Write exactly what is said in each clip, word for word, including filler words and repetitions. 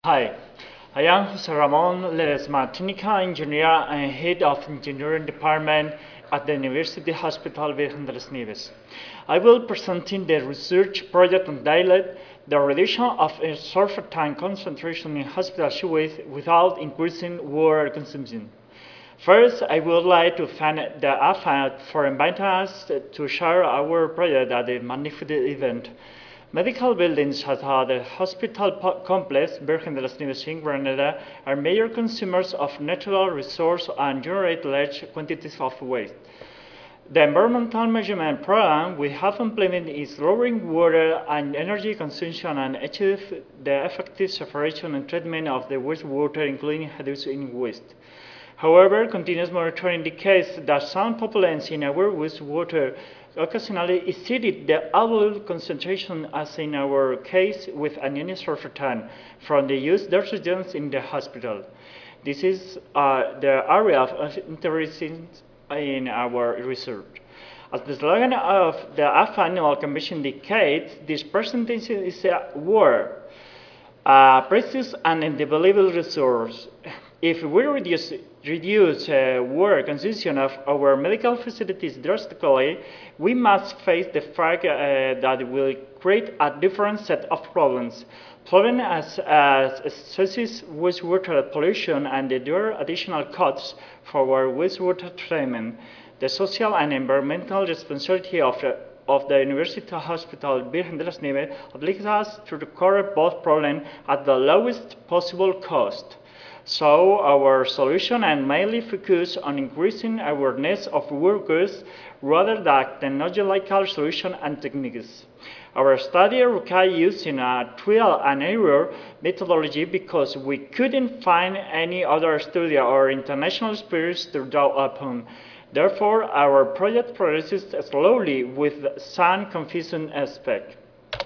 Hi, I am Jose Ramon Ledesma, Technical Engineer and Head of Engineering Department at the University Hospital Virgen de las Nieves. I will present the research project entitled The Reduction of Surfactant Concentration in Hospital Sewage Without Increasing Water Consumption. First, I would like to thank the A F A D for inviting us to share our project at the magnificent event. Medical buildings such as the hospital complex, Virgen de las Nieves in Granada, are major consumers of natural resources and generate large quantities of waste. The environmental measurement program we have implemented is lowering water and energy consumption and achieve the effective separation and treatment of the wastewater, including hazardous waste. However, continuous monitoring indicates that some pollutants in our wastewater occasionally exceeded the allowable concentration, as in our case with ammonium surfactant from the used detergents in the hospital. This is uh, the area of interest in our research. As the slogan of the A F A Annual Convention indicates, this percentage is a water, a precious and invaluable resource. If we reduce, reduce uh, water consumption of our medical facilities drastically, we must face the fact uh, that will create a different set of problems. Problems as, as excessive wastewater pollution and the additional costs for our wastewater treatment. The social and environmental responsibility of the, of the University Hospital Virgen de las Nieves obliges us to recover both problems at the lowest possible cost. So our solution and mainly focus on increasing awareness of workers rather than technological solutions and techniques. Our study required using a trial and error methodology because we couldn't find any other study or international experience to draw upon. Therefore, our project progresses slowly with some confusing aspects.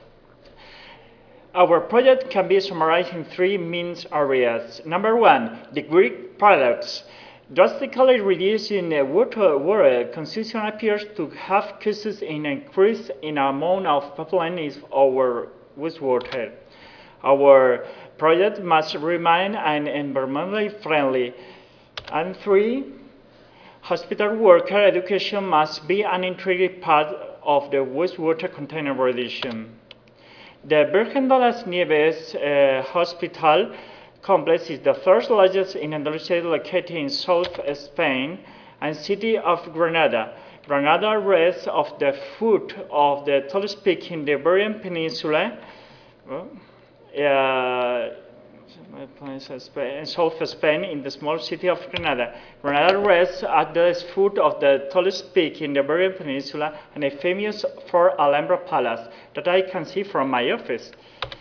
Our project can be summarized in three main areas. Number one, the Greek paradox. Drastically reducing water, water consumption appears to have caused an increase in the amount of pollutant in our wastewater. Our project must remain environmentally friendly. And three, hospital worker education must be an integral part of the wastewater container reduction. The Virgen de las Nieves uh, Hospital complex is the third largest in Andalusia, located in South Spain and city of Granada. Granada rests at the foot of the tallest peak in the Iberian Peninsula, uh, in South Spain, in the small city of Granada. Granada rests at the foot of the tallest peak in the Iberian Peninsula and is famous for Alhambra Palace that I can see from my office.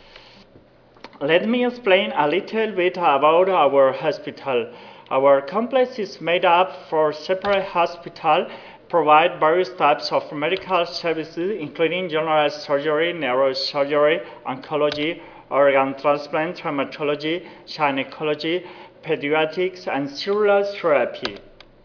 Let me explain a little bit about our hospital. Our complex is made up for separate hospitals, provide various types of medical services, including general surgery, neurosurgery, oncology, organ transplant, traumatology, gynecology, pediatrics, and cellular therapy.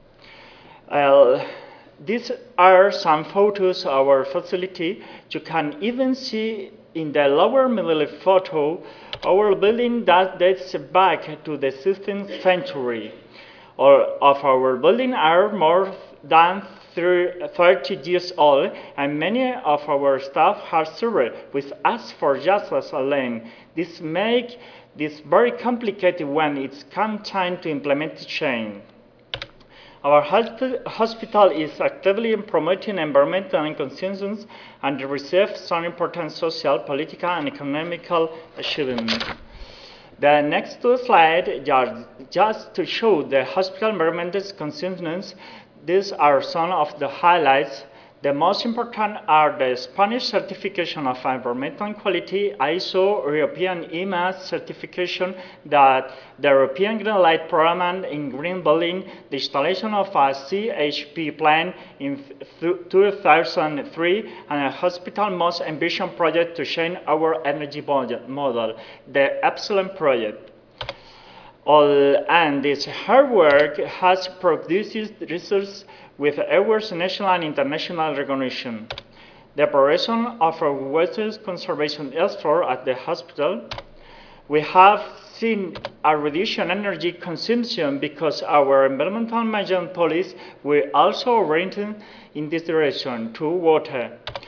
Uh, these are some photos of our facility. You can even see in the lower middle photo our building that dates back to the sixteenth century. All of our buildings are more than thirty years old, and many of our staff have served with us for just as a length. This makes this very complicated when it's come time to implement change. Our hospital is actively promoting environmental conscience and receives some important social, political, and economical achievements. The next two slides are just to show the hospital environmental consciousness. These are some of the highlights. The most important are the Spanish certification of environmental quality, I S O, European E M A S certification, that the European Green Light Program in green building, the installation of a C H P plant in two thousand three, and a hospital most ambitious project to change our energy model, the Epsilon project. All and this hard work has produced results with awards national and international recognition. The progression of our water conservation effort at the hospital We have seen a reduction in energy consumption because our environmental management policies were also oriented in this direction to water.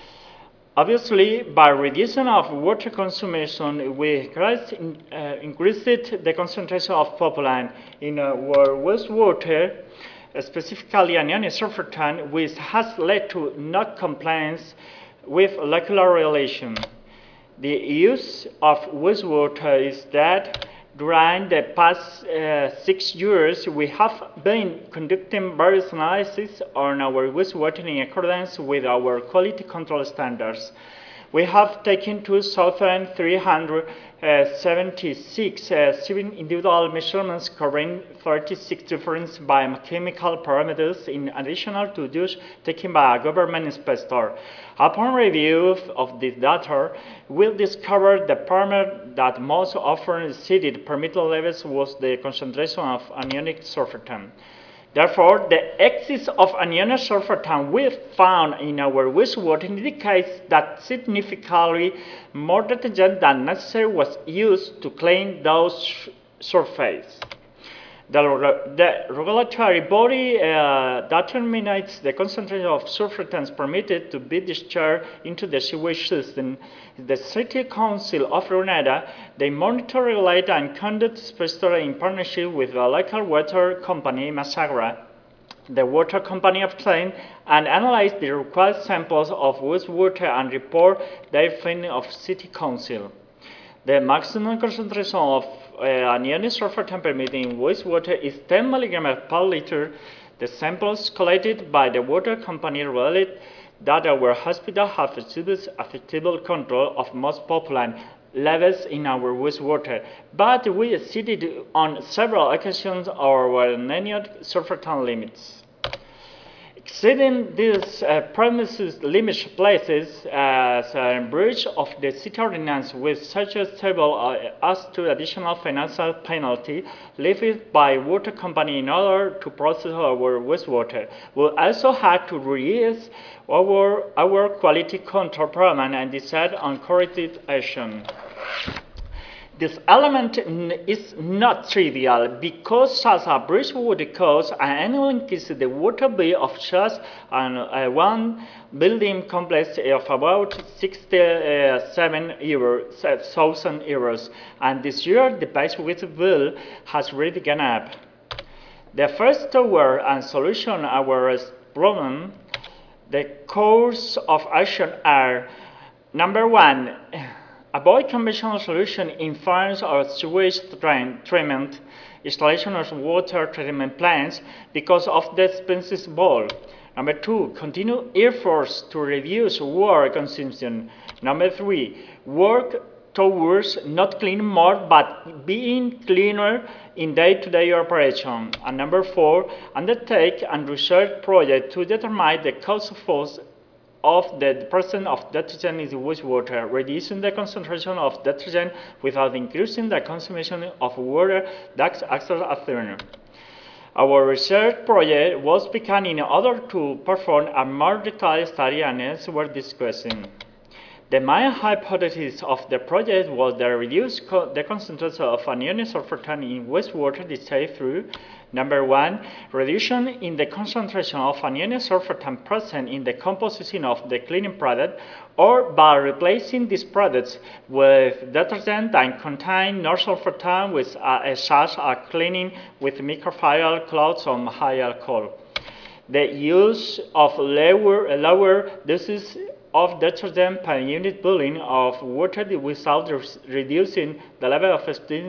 Obviously, by reducing of water consumption, we increased, uh, increased the concentration of pollutant in our wastewater, specifically anionic surfactant, which has led to non-compliance with local regulation. The use of wastewater is that during the past uh, six years, we have been conducting various analyses on our wastewater in accordance with our quality control standards. We have taken two thousand three hundred seventy-six uh, seven individual measurements covering thirty-six different biochemical parameters in addition to those taken by a government inspector. Upon review of this data, we discovered the parameter that most often exceeded permitted levels was the concentration of anionic surfactant. Therefore, the excess of anionic surfactant we found in our wastewater indicates that significantly more detergent than necessary was used to clean those surfaces. The, the regulatory body uh, determines the concentration of surfactants permitted to be discharged into the sewage system. The City Council of Grenada, they monitor, regulate, and conduct inspections in partnership with the local water company, Masagra. The water company obtained and analyzed the required samples of wastewater and report their findings of City Council. The maximum concentration of uh, anionic surfactant permitted in wastewater is ten milligrams per liter. The samples collected by the water company revealed that our hospital have achieved effective control of most pollutant levels in our wastewater, but we exceeded on several occasions our anionic surfactant limits. Exceeding these uh, premises limit places as a breach of the city ordinance with such a table uh, as to additional financial penalty levied by water company in order to process our wastewater. We also had to reduce our, our quality control program and decide on corrective action. This element is not trivial because such a breach would cause an annual increase in the water bill of just uh, one building complex of about sixty-seven thousand euros, and this year the base water bill has really gone up. The first tower and solution to our problem, the course of action are: number one, avoid conventional solution in farms or sewage treatment, installation of water treatment plants because of the expenses involved. Number two, continue efforts to reduce water consumption. Number three, work towards not cleaning more but being cleaner in day-to-day operation. And number four, undertake and research project to determine the cause of force of the presence of detergent in the wastewater, reducing the concentration of detergent without increasing the consumption of water that acts as a thinner. Our research project was begun in order to perform a more detailed study and as we're discussing. The main hypothesis of the project was to reduce co the concentration of anionic surfactant in wastewater discharged through: number one, reduction in the concentration of anionic surfactant present in the composition of the cleaning product, or by replacing these products with detergent that contain no surfactant, with uh, such as cleaning with microfiber cloths or high alcohol. The use of lower, lower doses of detergent per unit volume of water without reducing the level of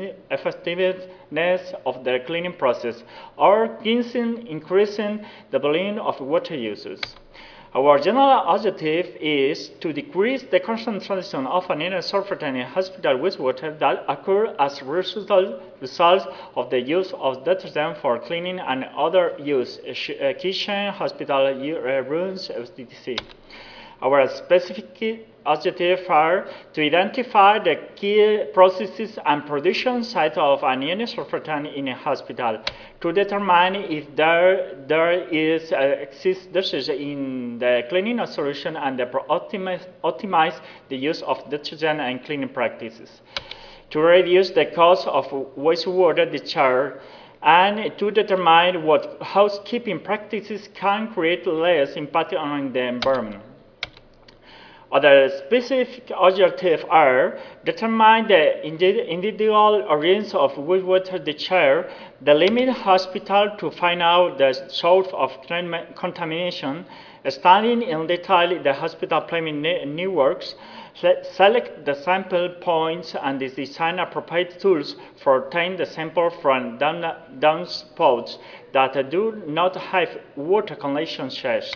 effectiveness of the cleaning process, or increasing the volume of water uses. Our general objective is to decrease the concentration of anionic surfactant in hospital wastewater that occur as a result of the use of detergent for cleaning and other use, kitchen, hospital rooms, et cetera. Our specific objectives are to identify the key processes and production sites of anionic surfactant in a hospital, to determine if there, there is uh, exists disease in the cleaning solution, and to optimize, optimize the use of detergent and cleaning practices. to reduce the cost of wastewater discharge and to determine what housekeeping practices can create less impact on the environment. Other specific objectives are determine the individual origins of wastewater discharge, delimit hospital to find out the source of contamination, studying in detail the hospital plumbing networks, select the sample points and design appropriate tools for obtaining the sample from down, downspouts that do not have water collection shafts.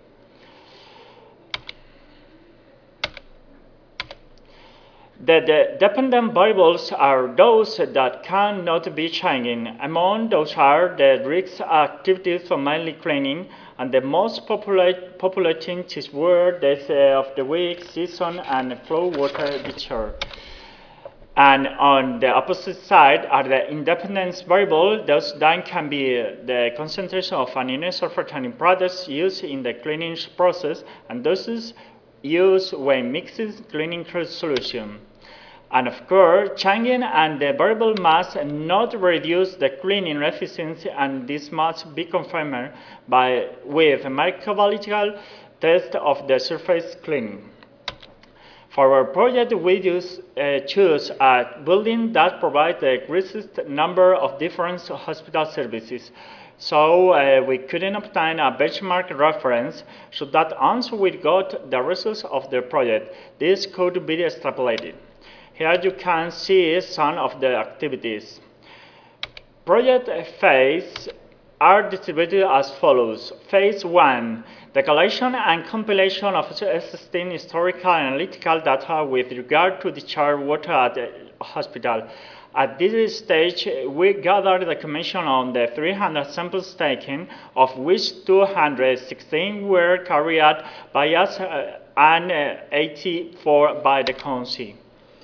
The, the dependent variables are those that cannot be changing. Among those are the risk activities for mainly cleaning, and the most popular, popular changes were days of the week, season, and flow water discharge. And on the opposite side are the independence variable. Those then can be the concentration of anionic in products used in the cleaning process, and doses used when mixing cleaning solution. And of course, changing and the variable must not reduce the cleaning efficiency, and this must be confirmed by with a microbiological test of the surface cleaning. For our project, we use, uh, choose a building that provides the greatest number of different hospital services. So uh, we couldn't obtain a benchmark reference, so that once we got the results of the project, this could be extrapolated. Here you can see some of the activities. Project phase are distributed as follows. Phase one, the collection and compilation of existing historical and analytical data with regard to discharge water at the hospital. At this stage, we gathered the commission on the three hundred samples taken, of which two hundred sixteen were carried out by us uh, and uh, eighty-four by the council.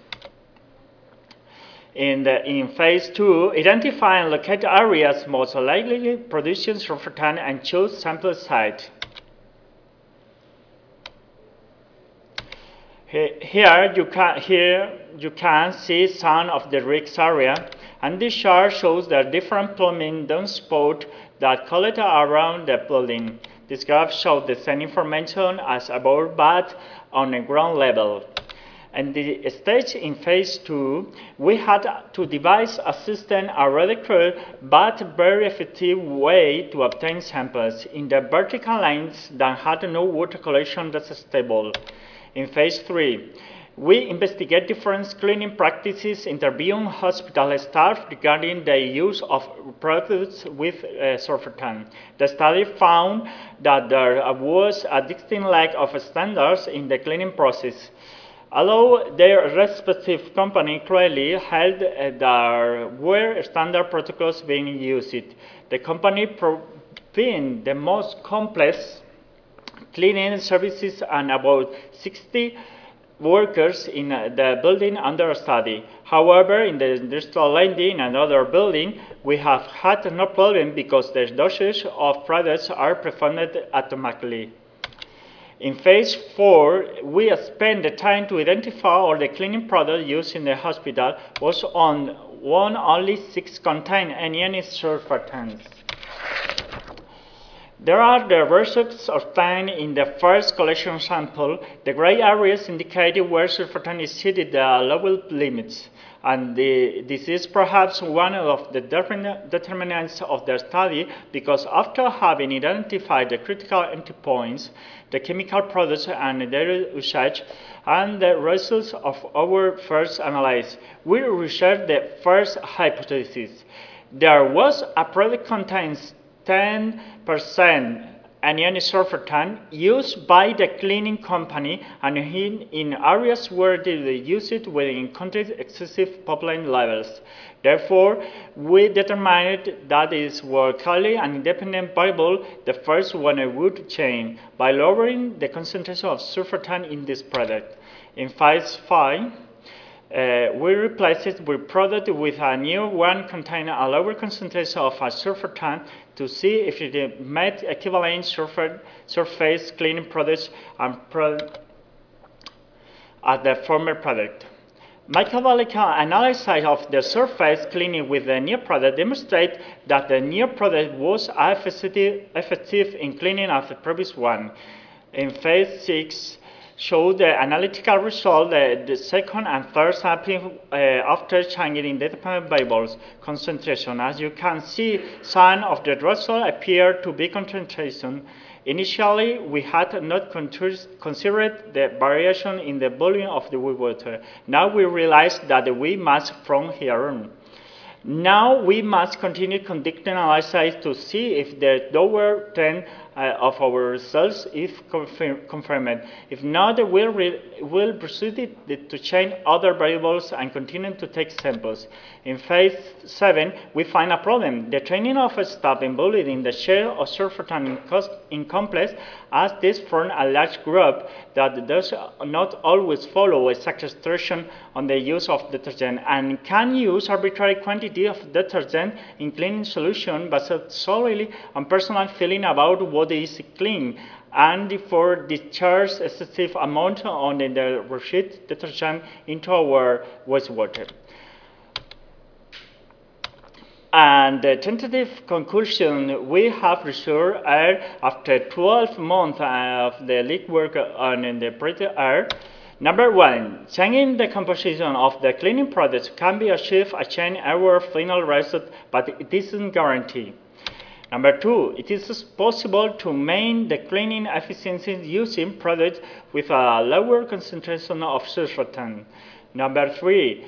In, the, in phase two, identify and locate areas most likely producing surfactant and choose sample site. Here you can here you can see some of the risk area, and this chart shows the different plumbing downspout that collect around the building. This graph shows the same information as above, but on a ground level. And the stage in phase two, we had to devise a system, a radical but very effective way to obtain samples in the vertical lines that had no water collection that's stable. In phase three, we investigate different cleaning practices, interviewing hospital staff regarding the use of products with uh, surfactant. The study found that there was a distinct lack of standards in the cleaning process. Although their respective company clearly held uh, there were standard protocols being used, the company provided the most complex cleaning services and about sixty workers in uh, the building under study. However, in the industrial landing and another building, we have had no problem because the dosage of products are performed automatically. In phase four, we spent the time to identify all the cleaning products used in the hospital was on one only six contain any surfactants. There are the results obtained in the first collection sample. The gray areas indicate where surfactant is exceeded the allowable limits. And the, this is perhaps one of the determinants of the study, because after having identified the critical entry points, the chemical products and their usage, and the results of our first analysis, we researched the first hypothesis. There was a product contains ten percent anionic surfactant used by the cleaning company, and in, in areas where they use it when encountered excessive pollutant levels. Therefore, we determined that is locally an independent variable, the first one would change by lowering the concentration of surfactant in this product. In phase five, Uh, we replaced it with product with a new one containing a lower concentration of a surfactant to see if it met equivalent surface, surface cleaning products and pro as the former product. Microbiological analysis of the surface cleaning with the near product demonstrate that the near product was effective, effective in cleaning of the previous one. In phase six, showed the analytical result that the second and third sampling uh, after changing in the dependent variables concentration. As you can see, some of the result appear to be concentration. Initially, we had not considered the variation in the volume of the wastewater. Now we realize that we must from here on. Now we must continue conducting analysis to see if the lower trend uh, of our results is confirm confirmed. If not, we'll, we'll proceed to change other variables and continue to take samples. In phase seven, we find a problem. The training of staff involved in the share of surfactant in complex, as this from a large group that does not always follow a exact instruction on the use of detergent and can use arbitrary quantity of detergent in cleaning solution based solely on personal feeling about what is clean, and for discharge excessive amount on the receipt detergent into our wastewater. And the tentative conclusion we have reached are after twelve months of the leak work on the project are: number one, changing the composition of the cleaning products can be achieved a change our final result, but it isn't guaranteed. Number two, it is possible to maintain the cleaning efficiency using products with a lower concentration of surfactant. Number three,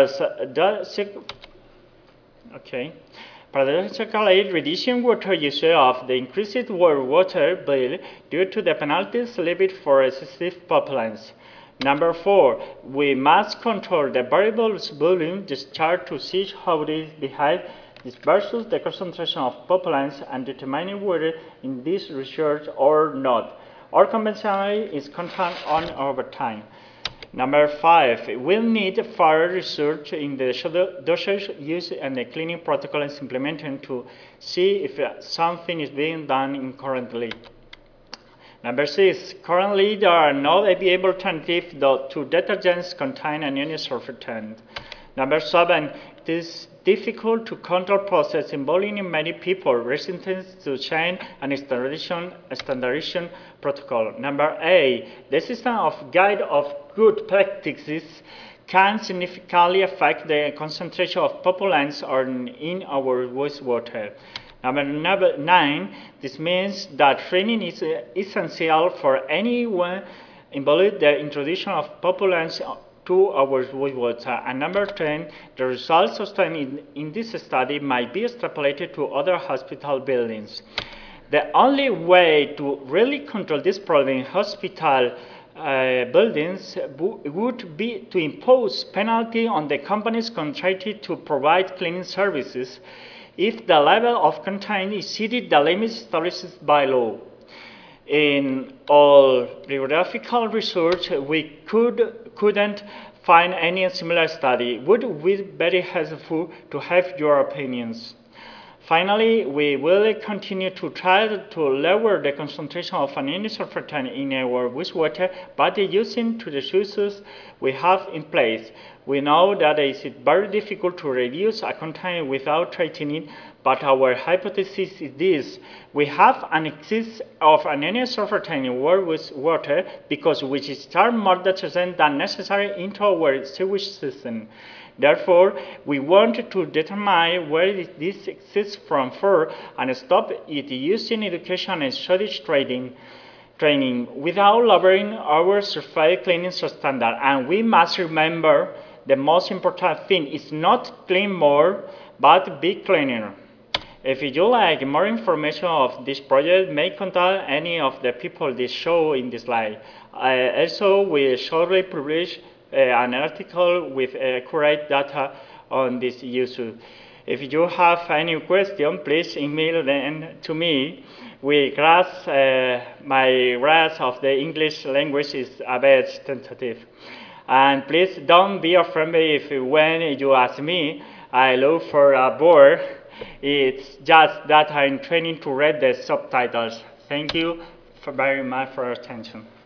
okay. Paradoxically, reducing water usage of the increased water bill due to the penalties levied for excessive pipelines. Number four, we must control the variable volume discharge to see how it behaves versus the concentration of pipelines and determining whether in this research or not, or conventionally is contained on over time. Number five, we'll need further research in the dosage use and the cleaning protocols implemented to see if something is being done incorrectly. Number six, currently there are no available alternatives to detergents containing anionic surfactant. Number seven, it is difficult to control process involving many people resistant to change and standardization, standardization protocol. Number eight, the system of guide of good practices can significantly affect the concentration of pollutants in our wastewater. Number, number nine, this means that training is essential for anyone involved in the introduction of pollutants to our wastewater. And number ten, the results obtained in, in this study might be extrapolated to other hospital buildings. The only way to really control this problem in hospital uh, buildings would be to impose penalty on the companies contracted to provide cleaning services if the level of contaminant exceeded the limits established by law. In all bibliographical research, we could, couldn't find any similar study. Would be very helpful to have your opinions. Finally, we will continue to try to lower the concentration of anionic surfactant in our wastewater by using to the sources we have in place. We know that it is very difficult to reduce a contaminant without treating it, but our hypothesis is this: we have an excess of anionic surfactant in our wastewater because we discharge more detergent than necessary into our sewage system. Therefore, we want to determine where this exists from for and stop it using education and shortage trading, training without lowering our surface cleaning standard. And we must remember the most important thing is not clean more, but be cleaner. If you like more information of this project, may contact any of the people this show in this slide. I also will shortly publish Uh, an article with accurate data on this issue. If you have any question, please email them to me. We grasp, uh, my grasp of the English language is a bit tentative. And please don't be afraid if when you ask me, I look for a board. It's just that I'm training to read the subtitles. Thank you for very much for your attention.